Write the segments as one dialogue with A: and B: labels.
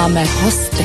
A: Máme hosty.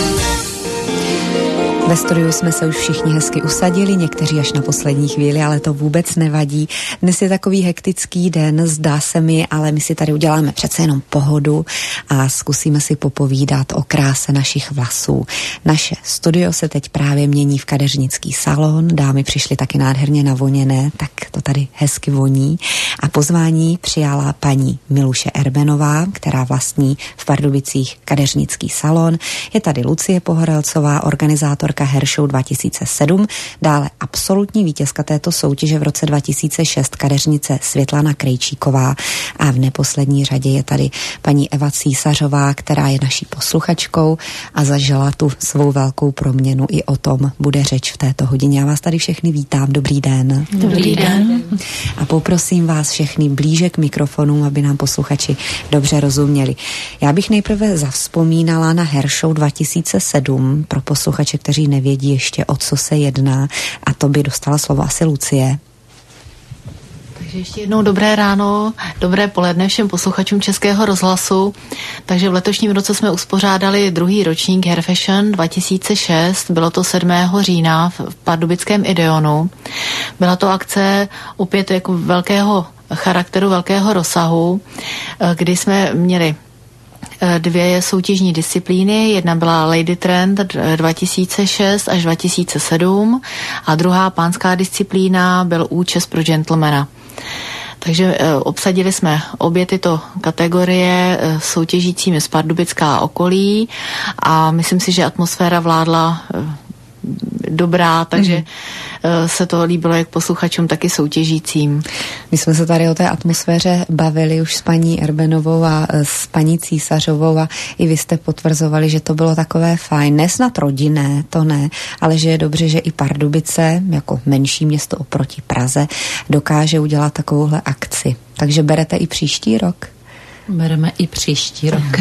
A: Ve studiu jsme se už všichni hezky usadili, někteří až na poslední chvíli, ale to vůbec nevadí. Dnes je takový hektický den, zdá se mi, ale my si tady uděláme přece jenom pohodu a zkusíme si popovídat o kráse našich vlasů. Naše studio se teď právě mění v kadeřnický salon, dámy přišly taky nádherně navoněné, tak to tady hezky voní. A pozvání přijala paní Miluše Erbenová, která vlastní v Pardubicích kadeřnický salon. Je tady Lucie Pohorelcová, organizátorka Hair Show 2007, dále absolutní vítězka této soutěže v roce 2006 kadeřnice Světlana Krejčíková a v neposlední řadě je tady paní Eva Císařová, která je naší posluchačkou a zažila tu svou velkou proměnu. I o tom bude řeč v této hodině. Já vás tady všechny vítám. Dobrý den.
B: Dobrý den.
A: A poprosím vás všechny blíže k mikrofonům, aby nám posluchači dobře rozuměli. Já bych nejprve zavzpomínala na Hair Show 2007 pro posluchače, kteří nevědí ještě, o co se jedná, a to by dostala slovo asi Lucie.
B: Takže ještě jednou dobré ráno, dobré poledne všem posluchačům Českého rozhlasu. Takže v letošním roce jsme uspořádali druhý ročník Hair Fashion 2006, bylo to 7. října v Pardubickém Ideonu. Byla to akce opět jako velkého charakteru, velkého rozsahu, kdy jsme měli dvě soutěžní disciplíny. Jedna byla Lady Trend 2006 až 2007 a druhá pánská disciplína byl účes pro gentlemana. Takže obsadili jsme obě tyto kategorie soutěžícími z Pardubická okolí a myslím si, že atmosféra vládla dobrá, takže se to líbilo jak posluchačům, tak i soutěžícím.
A: My jsme se tady o té atmosféře bavili už s paní Erbenovou a s paní Císařovou a i vy jste potvrzovali, že to bylo takové fajn. Nesnad rodinné, to ne, ale že je dobře, že i Pardubice, jako menší město oproti Praze, dokáže udělat takovouhle akci. Takže berete i příští rok?
C: Bereme i příští rok.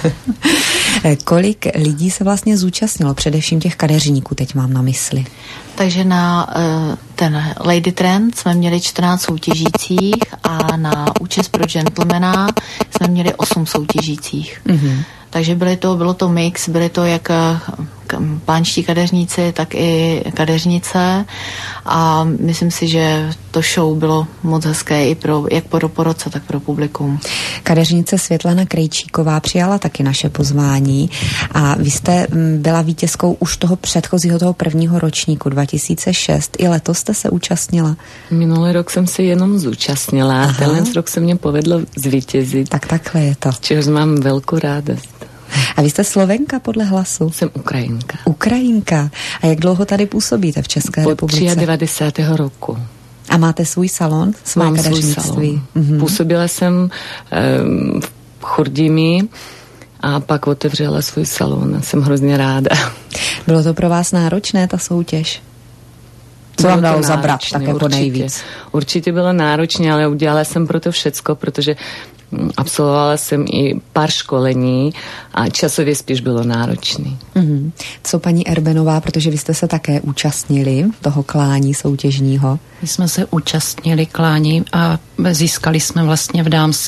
A: Kolik lidí se vlastně zúčastnilo, především těch kadeřníků, teď mám na mysli?
B: Takže na ten Lady Trend jsme měli 14 soutěžících a na účes pro gentlemana jsme měli 8 soutěžících. Mm-hmm. Takže bylo to mix, byly to jak pánští kadeřníci, tak i kadeřnice a myslím si, že to show bylo moc hezké i jak pro poroce, tak pro publikum.
A: Kadeřnice Světlana Krejčíková přijala taky naše pozvání a vy jste byla vítězkou už toho předchozího, toho prvního ročníku 2006. I letos jste se účastnila?
C: Minulý rok jsem se jenom zúčastnila a tenhle rok se mě povedlo zvítězit.
A: Tak takhle je to.
C: Čehož mám velkou radost.
A: A vy jste Slovenka podle hlasu?
C: Jsem Ukrajinka.
A: Ukrajinka. A jak dlouho tady působíte v České republice?
C: Od 93. roku.
A: A máte svůj salon?
C: Mám svůj salon. Mm-hmm. Působila jsem v Churdimi a pak otevřela svůj salon. Jsem hrozně ráda.
A: Bylo to pro vás náročné, ta soutěž? Co vám dalo zabrat tak jako nejvíc?
C: Určitě bylo náročné, ale udělala jsem pro to všecko, protože absolvovala jsem i pár školení a časově spíš bylo náročný.
A: Mm-hmm. Co paní Erbenová, protože vy jste se také účastnili toho klání soutěžního?
D: My jsme se účastnili klání a získali jsme vlastně v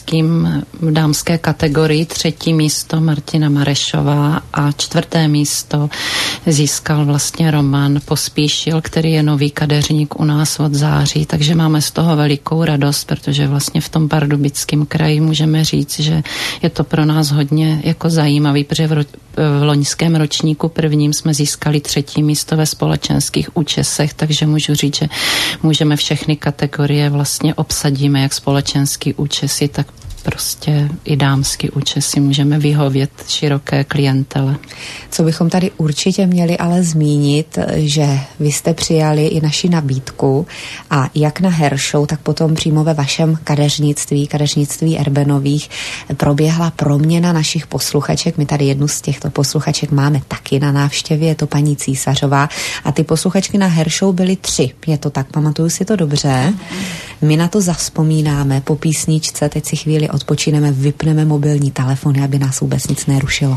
D: dámské kategorii 3. místo Martina Marešová a 4. místo získal vlastně Roman Pospíšil, který je nový kadeřník u nás od září, takže máme z toho velikou radost, protože vlastně v tom Pardubickém kraji můžeme říct, že je to pro nás hodně jako zajímavý, protože v loňském ročníku prvním jsme získali 3. místo ve společenských účesech, takže můžu říct, že můžeme všechny kategorie vlastně obsadíme, jak společenský účesy, tak prostě i dámský účesy můžeme vyhovět široké klientele.
A: Co bychom tady určitě měli ale zmínit, že vy jste přijali i naši nabídku a jak na Hair Show, tak potom přímo ve vašem kadeřnictví Erbenových proběhla proměna našich posluchaček. My tady jednu z těchto posluchaček máme taky na návštěvě, je to paní Císařová a ty posluchačky na Hair Show byly 3. Je to tak, pamatuju si to dobře. My na to zavzpomínáme po písničce, teď si chvíli odpočineme, vypneme mobilní telefony, aby nás vůbec nic nerušilo.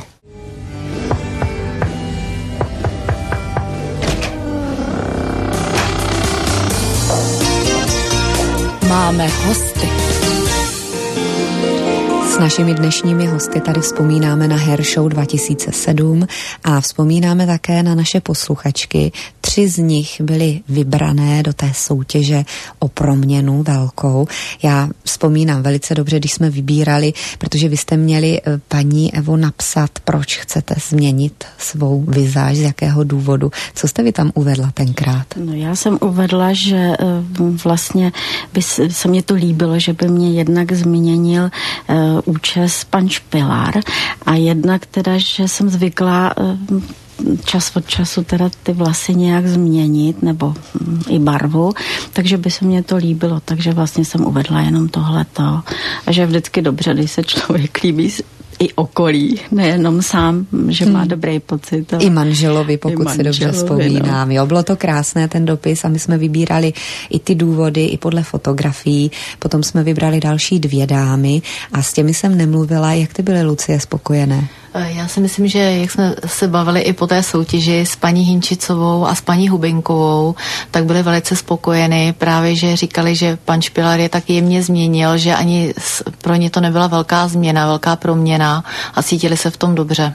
A: Máme hosty. S našimi dnešními hosty tady vzpomínáme na Hair Show 2007 a vzpomínáme také na naše posluchačky. 3 z nich byly vybrané do té soutěže o proměnu velkou. Já vzpomínám velice dobře, když jsme vybírali, protože vy jste měli, paní Evo, napsat, proč chcete změnit svou vizáž, z jakého důvodu. Co jste vy tam uvedla tenkrát?
E: No, já jsem uvedla, že vlastně by se mně to líbilo, že by mě jednak změnil účes pan Špilár a jednak teda, že jsem zvyklá čas od času teda ty vlasy nějak změnit nebo i barvu, takže by se mně to líbilo, takže vlastně jsem uvedla jenom tohleto a že je vždycky dobře, když se člověk líbí i okolí, nejenom sám, že má dobrý pocit.
A: I manželovi, pokud si dobře vzpomínám. No. Jo, bylo to krásné, ten dopis, a my jsme vybírali i ty důvody, i podle fotografií. Potom jsme vybrali další 2 dámy a s těmi jsem nemluvila. Jak ty byly, Lucie, spokojené?
B: Já si myslím, že jak jsme se bavili i po té soutěži s paní Hinčicovou a s paní Hubinkovou, tak byli velice spokojeny. Právě, že říkali, že pan Špilár je tak jemně změnil, že ani pro ně to nebyla velká změna, velká proměna a cítili se v tom dobře.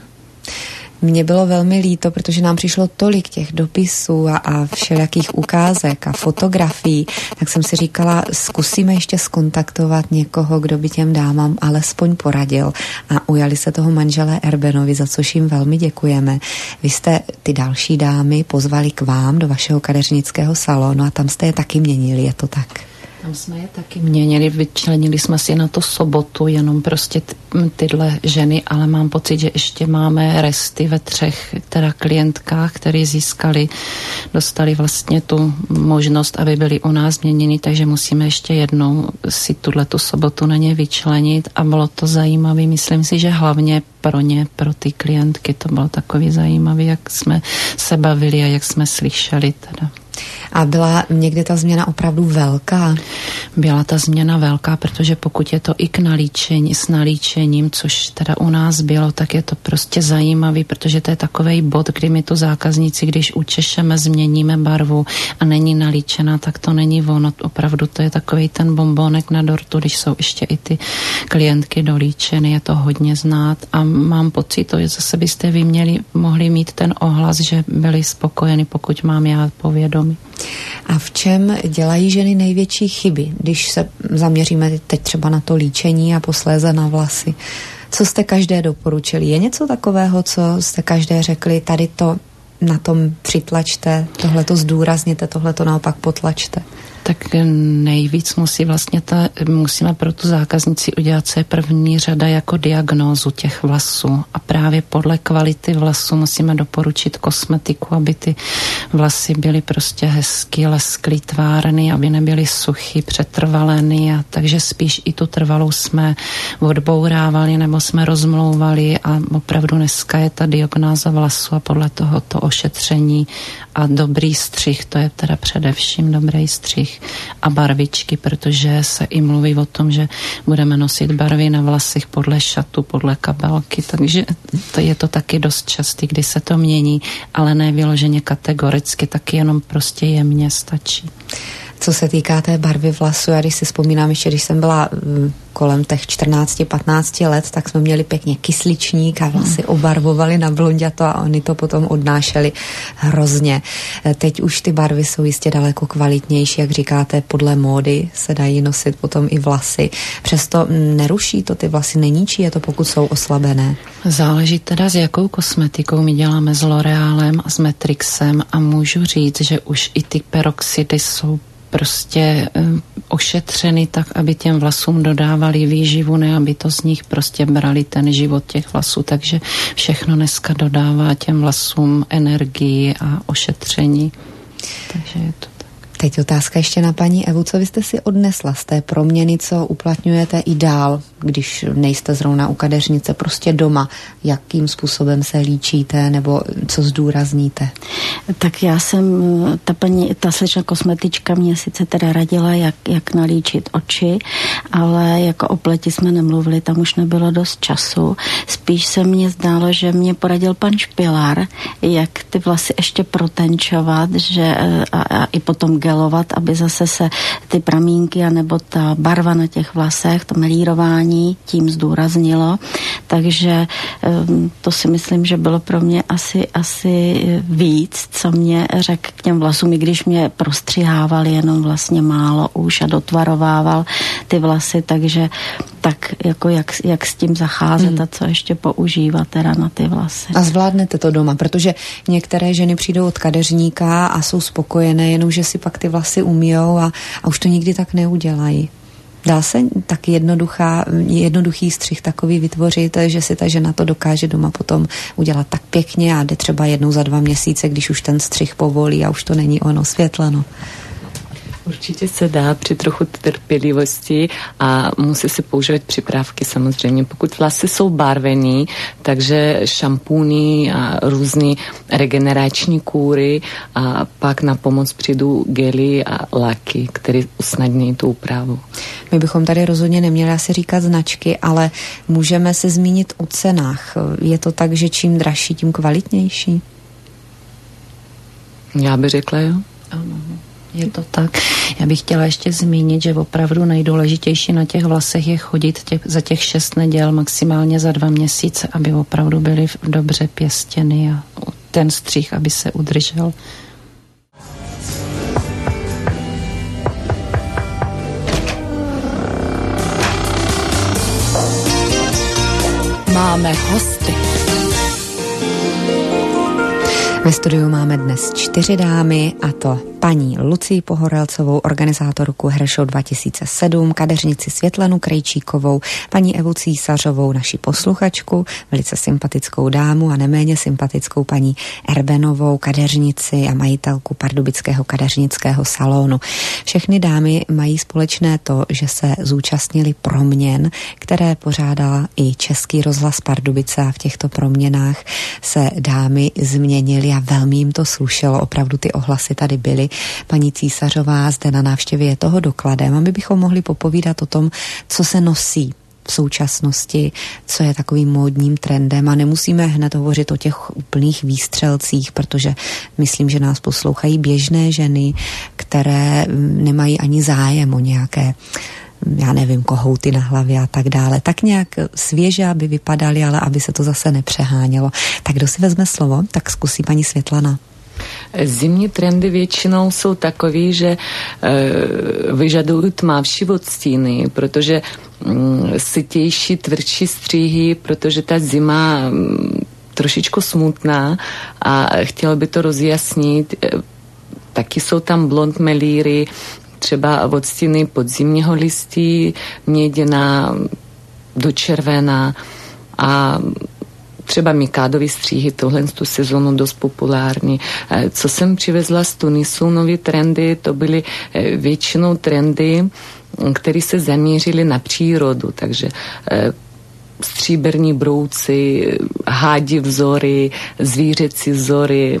A: Mně bylo velmi líto, protože nám přišlo tolik těch dopisů a všelijakých ukázek a fotografií, tak jsem si říkala, zkusíme ještě skontaktovat někoho, kdo by těm dámám alespoň poradil, a ujali se toho manželé Erbenovi, za což jim velmi děkujeme. Vy jste ty další dámy pozvali k vám do vašeho kadeřnického salonu a tam jste je taky měnili, je to tak?
D: Tam jsme je taky měnili, vyčlenili jsme si na to sobotu jenom prostě tyhle ženy, ale mám pocit, že ještě máme resty ve 3 teda klientkách, které dostali vlastně tu možnost, aby byli u nás změněni, takže musíme ještě jednou si tu sobotu na ně vyčlenit a bylo to zajímavé. Myslím si, že hlavně pro ně, pro ty klientky to bylo takový zajímavý, jak jsme se bavili a jak jsme slyšeli teda.
A: A byla někdy ta změna opravdu velká?
D: Byla ta změna velká, protože pokud je to i s nalíčením, což teda u nás bylo, tak je to prostě zajímavý, protože to je takovej bod, kdy my tu zákazníci, když učešeme, změníme barvu a není nalíčená, tak to není ono. Opravdu to je takovej ten bombónek na dortu, když jsou ještě i ty klientky dolíčeny, je to hodně znát a mám pocit, že zase byste vy mohli mít ten ohlas, že byli spokojeni, pokud mám já povědomí.
A: A v čem dělají ženy největší chyby, když se zaměříme teď třeba na to líčení a posléze na vlasy? Co jste každé doporučili? Je něco takového, co jste každé řekli, tady to na tom přitlačte, tohle to zdůrazněte, tohle to naopak potlačte?
D: Tak nejvíc musíme pro tu zákaznici udělat, co je první řada jako diagnózu těch vlasů. A právě podle kvality vlasů musíme doporučit kosmetiku, aby ty vlasy byly prostě hezky, lesklý, tvárny, aby nebyly suchy, přetrvaleny. A takže spíš i tu trvalou jsme odbourávali nebo jsme rozmlouvali a opravdu dneska je ta diagnóza vlasu a podle toho to ošetření a dobrý střih, to je teda především dobrý střih a barvičky, protože se i mluví o tom, že budeme nosit barvy na vlasech podle šatu, podle kabelky, takže to je to taky dost častý, kdy se to mění, ale ne vyloženě kategoricky, taky jenom prostě jemně stačí.
A: Co se týká té barvy vlasu, já když si vzpomínám ještě, když jsem byla kolem těch 14-15 let, tak jsme měli pěkně kysličník a vlasy obarvovali na blonďato a oni to potom odnášeli hrozně. Teď už ty barvy jsou jistě daleko kvalitnější, jak říkáte, podle módy se dají nosit potom i vlasy. Přesto neruší to ty vlasy, neníčí je to, pokud jsou oslabené?
D: Záleží teda s jakou kosmetikou. My děláme s L'Orealem a s Matrixem a můžu říct, že už i ty peroxidy jsou prostě ošetřeny tak, aby těm vlasům dodávali výživu, ne aby to z nich prostě brali ten život těch vlasů. Takže všechno dneska dodává těm vlasům energii a ošetření. Takže je to tak.
A: Teď otázka ještě na paní Evu. Co vy jste si odnesla z té proměny, co uplatňujete i dál, když nejste zrovna u kadeřnice, prostě doma? Jakým způsobem se líčíte nebo co zdůrazníte?
E: Tak já jsem, ta slečna kosmetička mě sice teda radila, jak nalíčit oči, ale jako o pleti jsme nemluvili, tam už nebylo dost času. Spíš se mně zdálo, že mě poradil pan Špilár, jak ty vlasy ještě protenčovat, že a i potom gel želovat, aby zase se ty pramínky anebo ta barva na těch vlasech, to melírování tím zdůraznilo. Takže to si myslím, že bylo pro mě asi víc, co mě řekl k těm vlasům, i když mě prostřihával jenom vlastně málo už a dotvarovával ty vlasy, takže tak jako jak s tím zacházet a co ještě používat teda na ty vlasy.
A: A zvládnete to doma, protože některé ženy přijdou od kadeřníka a jsou spokojené, jenomže si pak ty vlasy umyjou a už to nikdy tak neudělají. Dá se tak jednoduchý střih takový vytvořit, že si ta žena to dokáže doma potom udělat tak pěkně a jde třeba jednou za 2 měsíce, když už ten střih povolí a už to není ono světleno.
C: Určitě se dá při trochu trpělivosti a musí se používat připravky samozřejmě. Pokud vlasy jsou barvený, takže šampúny a různý regenerační kůry a pak na pomoc přijdou gely a laky, které usnadní tu úpravu.
A: My bychom tady rozhodně neměli asi říkat značky, ale můžeme se zmínit o cenách. Je to tak, že čím dražší, tím kvalitnější?
C: Já bych řekla, jo.
D: Ano. Je to tak. Já bych chtěla ještě zmínit, že opravdu nejdůležitější na těch vlasech je chodit za těch 6 neděl, maximálně za 2 měsíce, aby opravdu byly dobře pěstěny a ten střih, aby se udržel.
A: Máme hosty. Ve studiu máme dnes 4 dámy, a to paní Lucii Pohorelcovou, organizátorku Hair Show 2007, kadeřnici Světlanu Krejčíkovou, paní Evu Císařovou, naši posluchačku, velice sympatickou dámu a neméně sympatickou paní Erbenovou, kadeřnici a majitelku pardubického kadeřnického salonu. Všechny dámy mají společné to, že se zúčastnili proměn, které pořádala i Český rozhlas Pardubice, a v těchto proměnách se dámy změnily a velmi jim to slušelo, opravdu ty ohlasy tady byly. Paní Císařová zde na návštěvě je toho dokladem a my bychom mohli popovídat o tom, co se nosí v současnosti, co je takovým módním trendem, a nemusíme hned hovořit o těch úplných výstřelcích, protože myslím, že nás poslouchají běžné ženy, které nemají ani zájem o nějaké, já nevím, kohouty na hlavě a tak dále. Tak nějak svěže, aby vypadaly, ale aby se to zase nepřehánělo. Tak kdo si vezme slovo, tak zkusí paní Světlana.
C: Zimní trendy většinou jsou takový, že vyžadují tmavší odstíny, protože sytější, tvrdší střihy, protože ta zima trošičku smutná a chtěla by to rozjasnit. Taky jsou tam blond melíry, třeba odstíny podzimního listí, měděná do červená a třeba mikádový stříhy, tohle tu sezónu dost populární. Co jsem přivezla z Tunisu, nový trendy, to byly většinou trendy, které se zaměřily na přírodu, takže stříbrní brouci, hádi vzory, zvířecí vzory,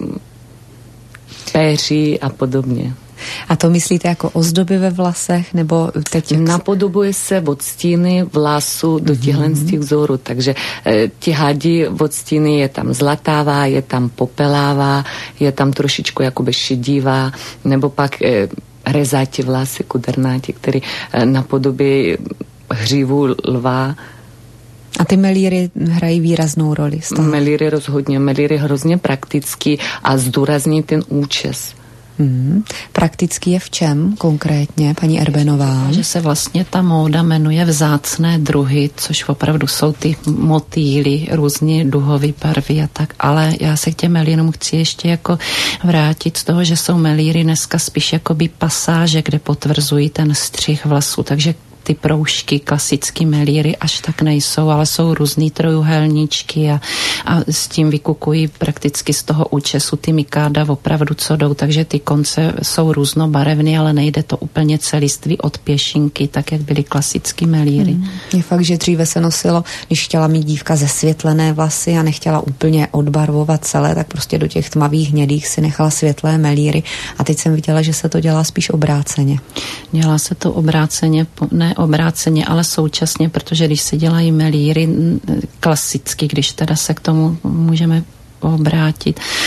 C: péři a podobně.
A: A to myslíte jako ozdoby ve vlasech, nebo teď?
C: Napodobuje se odstíny vlasu do těchto vzorů, takže ti hadi odstíny je tam zlatává, je tam popelavá, je tam trošičku jakoby šedivá, nebo pak rezáti vlasy, kudrnáti, který napodobí hřívu lva.
A: A ty melíry hrají výraznou roli.
C: Melíry rozhodně, melíry hrozně praktický a zdůrazní ten účes.
A: Praktický je v čem konkrétně, paní Erbenová?
D: Že se vlastně ta móda jmenuje vzácné druhy, což opravdu jsou ty motýly, různě duhové barvy a tak, ale já se k těm melírům chci ještě jako vrátit z toho, že jsou melíry dneska spíš jakoby pasáže, kde potvrzují ten střih vlasů, takže ty proužky, klasický melíry až tak nejsou, ale jsou různý trojuhelníčky a s tím vykukují prakticky z toho účesu ty mikáda opravdu co jdou, takže ty konce jsou různobarevné, ale nejde to úplně celiství od pěšinky, tak jak byly klasický melíry.
A: Je fakt, že dříve se nosilo, když chtěla mít dívka zesvětlené vlasy a nechtěla úplně odbarvovat celé, tak prostě do těch tmavých hnědých si nechala světlé melíry, a teď jsem viděla, že se to dělá spíš obráceně.
D: Dělá se to obráceně, ne obráceně, ale současně, protože když se dělají melíry klasicky, když teda se k tomu můžeme obrátit,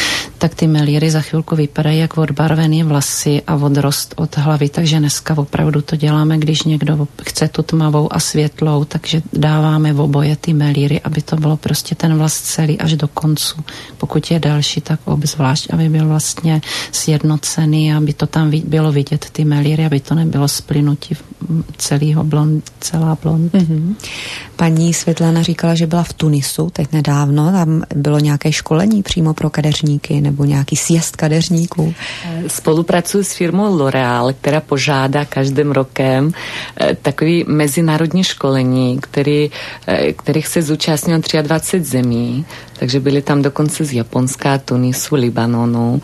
D: tak ty melíry za chvilku vypadají jak odbarvený vlasy a odrost od hlavy, takže dneska opravdu to děláme, když někdo chce tu tmavou a světlou, takže dáváme v oboje ty melíry, aby to bylo prostě ten vlas celý až do koncu. Pokud je další, tak obzvlášť, aby byl vlastně sjednocený, aby to tam bylo vidět ty melíry, aby to nebylo splynutí celá blond.
A: Mm-hmm. Paní Světlana říkala, že byla v Tunisu teď nedávno, tam bylo nějaké školení přímo pro kadeřníky nebo nějaký sjezd kadeřníků.
C: Spolupracuji s firmou L'Oréal, která požádá každým rokem takový mezinárodní školení, kterých se zúčastnilo 23 zemí, takže byli tam dokonce z Japonska, Tunisu, Libanonu.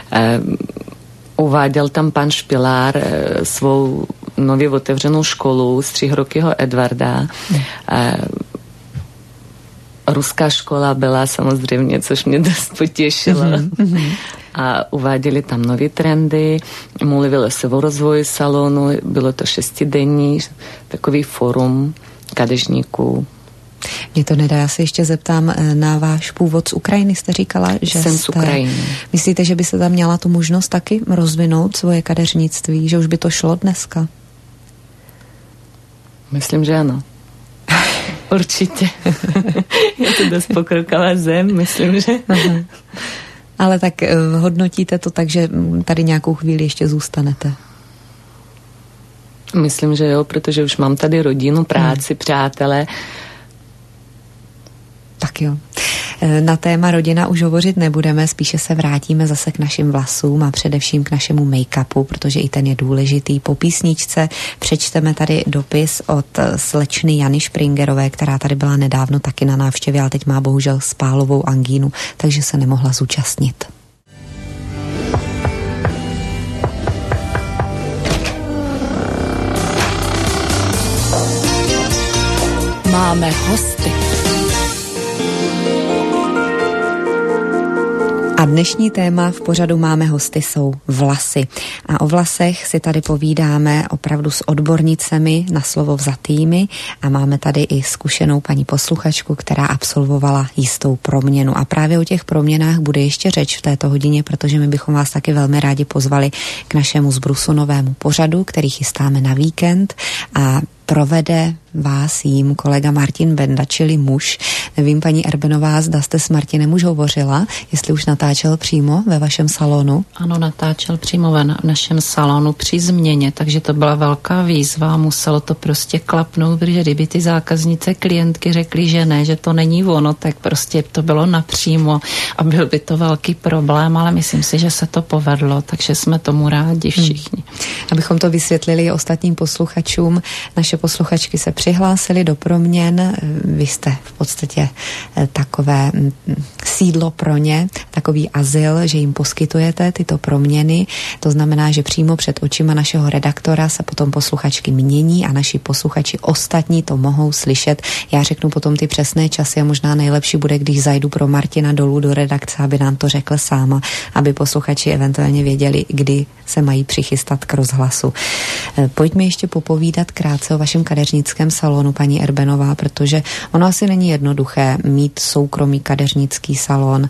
C: Uváděl tam pan Špilár svou nově otevřenou školu z 3-rokyho Edvarda. Ruská škola byla samozřejmě, což mě dost potěšilo. A uváděli tam nové trendy, mluvilo se o rozvoji salonu, bylo to 6denní takový forum kadeřníků.
A: Mě to nedá, já se ještě zeptám na váš původ z Ukrajiny. Jste říkala, že
C: jsem z Ukrajiny.
A: Myslíte, že by se tam měla tu možnost taky rozvinout svoje kadeřnictví, že už by to šlo dneska?
C: Myslím, že ano. Určitě. Je to dost pokroková zem, myslím, že.
A: Aha. Ale tak hodnotíte to tak, že tady nějakou chvíli ještě zůstanete?
C: Myslím, že jo, protože už mám tady rodinu, práci, přátele.
A: Tak jo. Na téma rodina už hovořit nebudeme, spíše se vrátíme zase k našim vlasům a především k našemu make-upu, protože i ten je důležitý. Po písničce přečteme tady dopis od slečny Jany Špringerové, která tady byla nedávno taky na návštěvě, ale teď má bohužel spálovou angínu, takže se nemohla zúčastnit.
F: Máme hosty.
A: A dnešní téma v pořadu Máme hosty jsou vlasy. A o vlasech si tady povídáme opravdu s odbornicemi na slovo vzatými a máme tady i zkušenou paní posluchačku, která absolvovala jistou proměnu. A právě o těch proměnách bude ještě řeč v této hodině, protože my bychom vás taky velmi rádi pozvali k našemu zbrusunovému pořadu, který chystáme na víkend a provede vás jím kolega Martin Benda, čili muž. Nevím, paní Erbenová, zda jste s Martinem už hovořila, jestli už natáčel přímo ve vašem salonu?
D: Ano, natáčel přímo ve našem salonu při změně, takže to byla velká výzva, muselo to prostě klapnout, protože kdyby ty zákaznice, klientky řekly, že ne, že to není ono, tak prostě to bylo napřímo a byl by to velký problém, ale myslím si, že se to povedlo, takže jsme tomu rádi všichni.
A: Abychom to vysvětlili ostatním posluchačům, naše posluchačky se přihlásily do proměn, vy jste v podstatě takové sídlo pro ně, takový azyl, že jim poskytujete tyto proměny, to znamená, že přímo před očima našeho redaktora se potom posluchačky mění a naši posluchači ostatní to mohou slyšet. Já řeknu potom ty přesné časy a možná nejlepší bude, když zajdu pro Martina dolů do redakce, aby nám to řekl sám, aby posluchači eventuálně věděli, kdy se mají přichystat k rozhlasu. Pojďme ještě popovídat krátce o vašem kadeřnickém salonu, paní Erbenová, protože ono asi není jednoduché mít soukromý kadeřnický salon.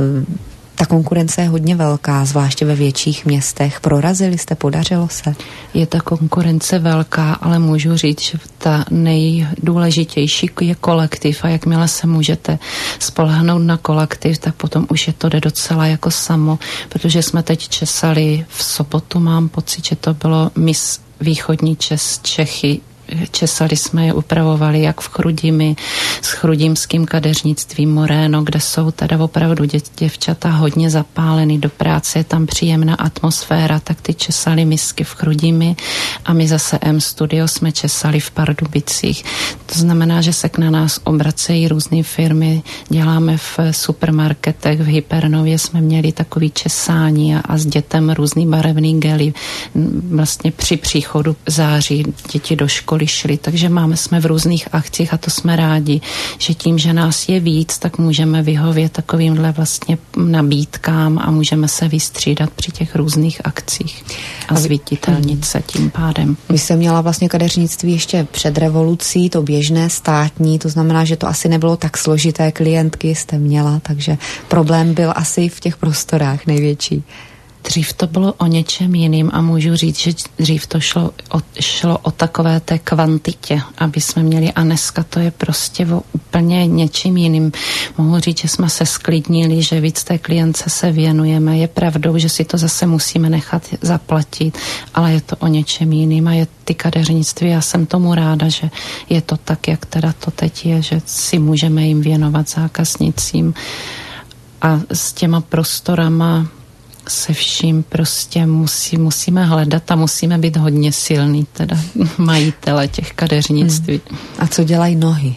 A: Ta konkurence je hodně velká, zvláště ve větších městech. Prorazili jste, podařilo se?
D: Je ta konkurence velká, ale můžu říct, že ta nejdůležitější je kolektiv a jakmile se můžete spolehnout na kolektiv, tak potom už je to jde docela jako samo, protože jsme teď česali v sobotu, mám pocit, že to bylo Miss Východní Čechy. Česali jsme je, upravovali jak v Chrudimi, s chrudimským kadeřnictvím Moreno, kde jsou teda opravdu děvčata hodně zapálený do práce, je tam příjemná atmosféra, tak ty česali misky v Chrudimi a my zase M Studio jsme česali v Pardubicích. To znamená, že se k na nás obracejí různé firmy, děláme v supermarketech, v Hypernově jsme měli takový česání a s dětem různý barevný gely. Vlastně při příchodu září děti do školy lišili, takže jsme v různých akcích a to jsme rádi, že tím, že nás je víc, tak můžeme vyhovět takovýmhle vlastně nabídkám a můžeme se vystřídat při těch různých akcích a zviditelnit se tím pádem.
A: Vy jste měla vlastně kadeřnictví ještě před revolucí, to běžné státní, to znamená, že to asi nebylo tak složité, klientky jste měla, takže problém byl asi v těch prostorách největší.
D: Dřív to bylo o něčem jiným a můžu říct, že dřív to šlo o takové té kvantitě, aby jsme měli, a dneska to je prostě o úplně něčím jiným. Mohu říct, že jsme se sklidnili, že víc té klientce se věnujeme. Je pravdou, že si to zase musíme nechat zaplatit, ale je to o něčem jiným a je ty kadeřnictví. Já jsem tomu ráda, že je to tak, jak teda to teď je, že si můžeme jim věnovat zákaznicím a s těma prostorama se vším prostě musíme hledat a musíme být hodně silný, teda majitele těch kadeřnictví.
A: A co dělají nohy?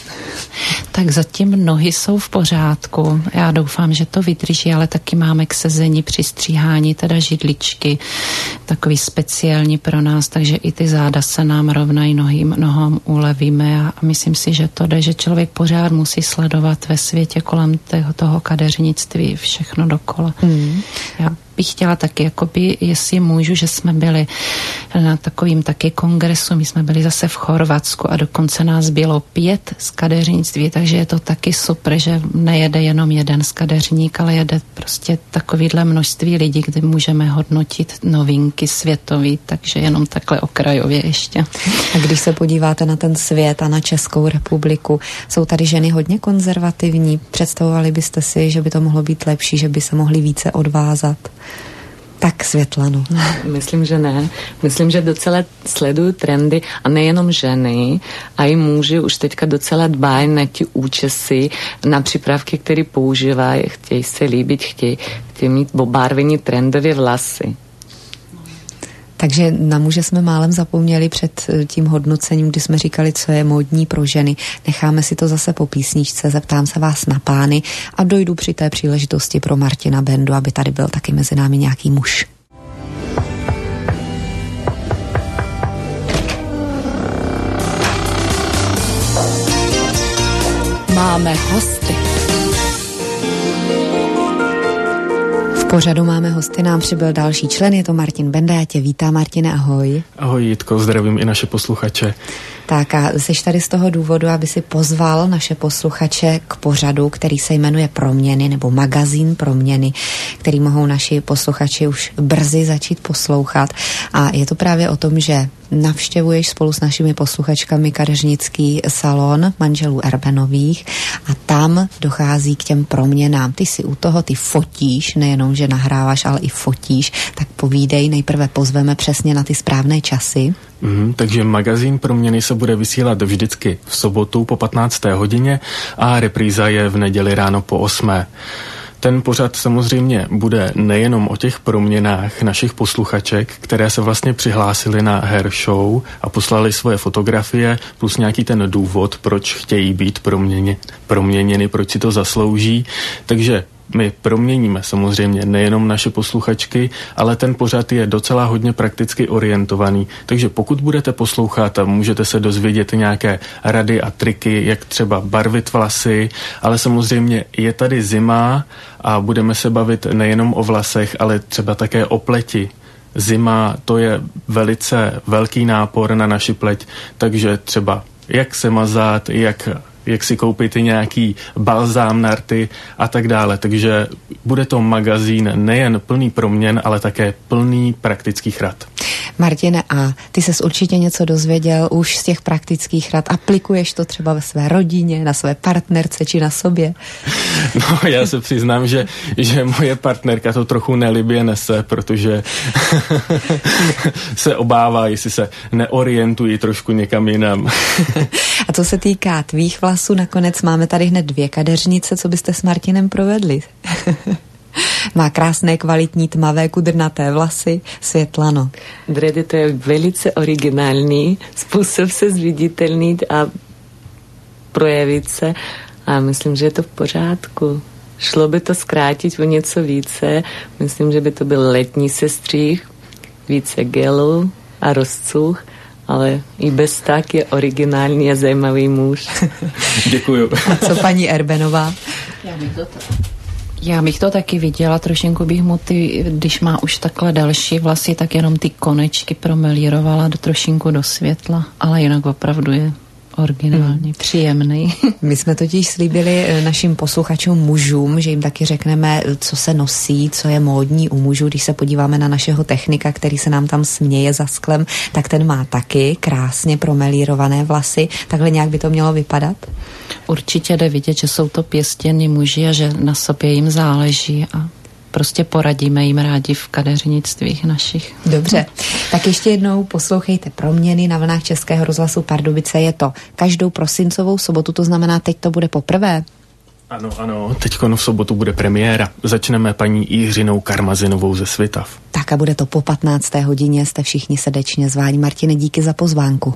D: Tak zatím nohy jsou v pořádku. Já doufám, že to vydrží, ale taky máme k sezení při stříhání, teda židličky, takový speciální pro nás, takže i ty záda se nám rovnají, nohám ulevíme a myslím si, že to jde, že člověk pořád musí sledovat ve světě kolem toho kadeřnictví všechno dokola. Já bych chtěla taky, jakoby, jestli můžu, že jsme byli na takovým taky kongresu, my jsme byli zase v Chorvatsku a dokonce nás bylo 5 z kadeřnictví, takže je to taky super, že nejede jenom jeden skadeřník, ale jede prostě takovýhle množství lidí, kde můžeme hodnotit novinky světový, takže jenom takhle okrajově ještě.
A: A když se podíváte na ten svět a na Českou republiku, jsou tady ženy hodně konzervativní? Představovali byste si, že by to mohlo být lepší, že by se mohly více odvázat? Tak, Světlano.
C: Myslím, že ne. Myslím, že docela sledují trendy a nejenom ženy, a i muži už teďka docela dbají na ty účesy, na přípravky, které používají, chtějí se líbit, chtějí mít obarvení trendově vlasy.
A: Takže na muže jsme málem zapomněli před tím hodnocením, kdy jsme říkali, co je módní pro ženy. Necháme si to zase po písničce, zeptám se vás na pány a dojdu při té příležitosti pro Martina Bendu, aby tady byl taky mezi námi nějaký muž.
F: Máme hosty.
A: V pořadu máme hosty, nám přibyl další člen, je to Martin Benda, já tě vítám, Martine, ahoj.
G: Ahoj Jitko, zdravím i naše posluchače.
A: Tak a jsi tady z toho důvodu, aby si pozval naše posluchače k pořadu, který se jmenuje Proměny, nebo magazín Proměny, který mohou naši posluchači už brzy začít poslouchat. A je to právě o tom, že navštěvuješ spolu s našimi posluchačkami kadeřnický salon manželů Erbenových a tam dochází k těm proměnám. Ty si u toho, ty fotíš, nejenom, že nahráváš, ale i fotíš, tak povídej, nejprve pozveme přesně na ty správné časy.
G: Takže magazín Proměny se bude vysílat vždycky v sobotu po 15. hodině a repríza je v neděli ráno po 8. Ten pořad samozřejmě bude nejenom o těch proměnách našich posluchaček, které se vlastně přihlásily na hair show a poslali svoje fotografie, plus nějaký ten důvod, proč chtějí být proměněny, proč si to zaslouží. Takže my proměníme samozřejmě nejenom naše posluchačky, ale ten pořad je docela hodně prakticky orientovaný. Takže pokud budete poslouchat, můžete se dozvědět nějaké rady a triky, jak třeba barvit vlasy, ale samozřejmě je tady zima a budeme se bavit nejenom o vlasech, ale třeba také o pleti. Zima, to je velice velký nápor na naši pleť, takže třeba jak se mazat, jak si koupit nějaký balzám na rty a tak dále. Takže bude to magazín nejen plný proměn, ale také plný praktických rad.
A: Martine, a ty ses určitě něco dozvěděl už z těch praktických rad. Aplikuješ to třeba ve své rodině, na své partnerce či na sobě?
G: No, já se přiznám, že moje partnerka to trochu nelibě nese, protože se obává, jestli se neorientují trošku někam jinam.
A: A co se týká tvých vlasů, nakonec máme tady hned 2 kadeřnice, co byste s Martinem provedli? Má krásné, kvalitní, tmavé, kudrnaté vlasy. Světlano.
C: Dredy, to je velice originální způsob se zviditelnit a projevit se a myslím, že je to v pořádku. Šlo by to zkrátit o něco více. Myslím, že by to byl letní sestřih, více gelu a rozcuch ale i bez tak je originální a zajímavý muž.
G: Děkuju.
A: A co paní Erbenová?
D: Já bych to taky viděla, trošinku bych mu když má už takhle další vlasy, tak jenom ty konečky promelírovala trošinku do světla, ale jinak opravdu je originální, příjemný.
A: My jsme totiž slíbili našim posluchačům mužům, že jim taky řekneme, co se nosí, co je módní u mužů. Když se podíváme na našeho technika, který se nám tam směje za sklem, tak ten má taky krásně promelírované vlasy. Takhle nějak by to mělo vypadat?
D: Určitě jde vidět, že jsou to pěstění muži a že na sobě jim záleží a prostě poradíme jim rádi v kadeřnictvích našich.
A: Dobře, tak ještě jednou poslouchejte Proměny na vlnách Českého rozhlasu Pardubice. Je to každou prosincovou sobotu, to znamená, teď to bude poprvé?
G: Ano, teďko v sobotu bude premiéra. Začneme paní Jiřinou Karmazinovou ze Svitav.
A: Tak a bude to po 15. hodině, jste všichni srdečně zváni. Martine, díky za pozvánku.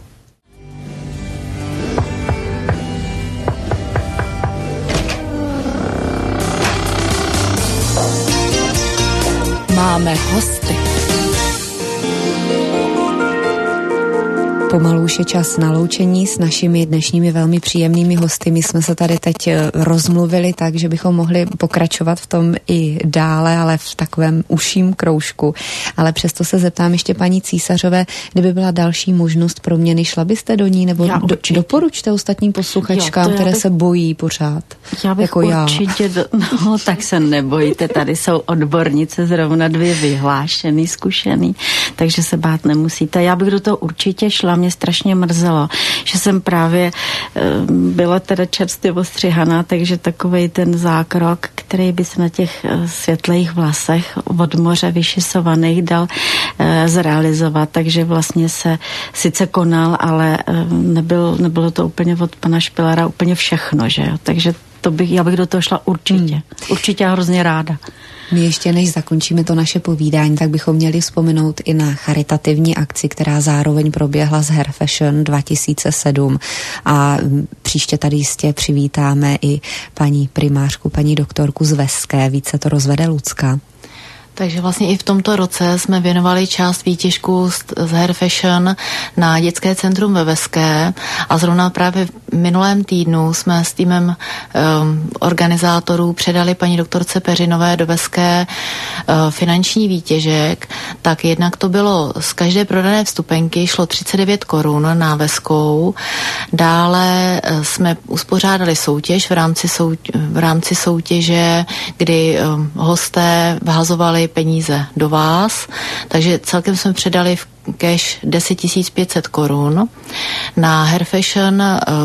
F: Máme hosty.
A: Pomalu už je čas na loučení s našimi dnešními velmi příjemnými hosty. My jsme se tady teď rozmluvili tak, že bychom mohli pokračovat v tom i dále, ale v takovém užším kroužku. Ale přesto se zeptám ještě paní Císařové, kdyby byla další možnost proměny, šla byste do ní, nebo doporučte ostatním posluchačkám, které se bojí pořád?
E: Já bych
A: jako
E: určitě, no tak se nebojte, tady jsou odbornice, zrovna 2 vyhlášený, zkušený, takže se bát nemusíte. Já bych do toho určitě šla, mě strašně mrzelo, že jsem právě byla teda čerstvě ostřihaná, takže takovej ten zákrok, který by se na těch světlejch vlasech od moře vyšisovaných dal zrealizovat, takže vlastně se sice konal, ale nebylo to úplně od pana Špilara úplně všechno, že jo, takže já bych do toho šla určitě. Určitě hrozně ráda.
A: My ještě než zakončíme to naše povídání, tak bychom měli vzpomenout i na charitativní akci, která zároveň proběhla z Hair Fashion 2007 a příště tady jistě přivítáme i paní primářku, paní doktorku z Veské, více to rozvede Lucka.
B: Takže vlastně i v tomto roce jsme věnovali část výtěžku z Hair Fashion na dětské centrum ve Veské a zrovna právě v minulém týdnu jsme s týmem organizátorů předali paní doktorce Peřinové do Veské finanční výtěžek. Tak jednak to bylo z každé prodané vstupenky šlo 39 korun na Veskou. Dále jsme uspořádali soutěž v rámci soutěže, kdy hosté vhazovali peníze do vás, takže celkem jsme předali v cash 10 500 korun. Na Hair Fashion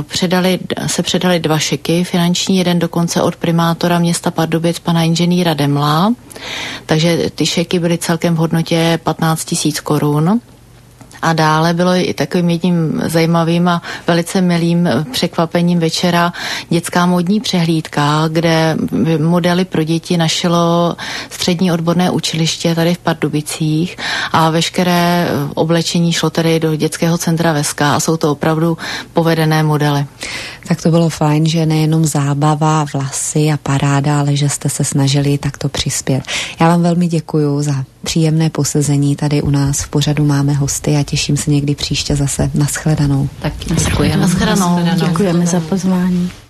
B: se předali 2 šeky finanční, jeden dokonce od primátora města Pardubic, pana inženýra Demla, takže ty šeky byly celkem v hodnotě 15 000 korun. A dále bylo i takovým jedním zajímavým a velice milým překvapením večera dětská módní přehlídka, kde modely pro děti našilo střední odborné učiliště tady v Pardubicích a veškeré oblečení šlo tady do dětského centra Veska a jsou to opravdu povedené modely.
A: Tak to bylo fajn, že nejenom zábava, vlasy a paráda, ale že jste se snažili takto přispět. Já vám velmi děkuju za příjemné posezení tady u nás v pořadu Máme hosty a těším se někdy příště zase. Naschledanou.
D: Tak děkujeme.
B: Naschledanou.
E: Děkujeme za pozvání.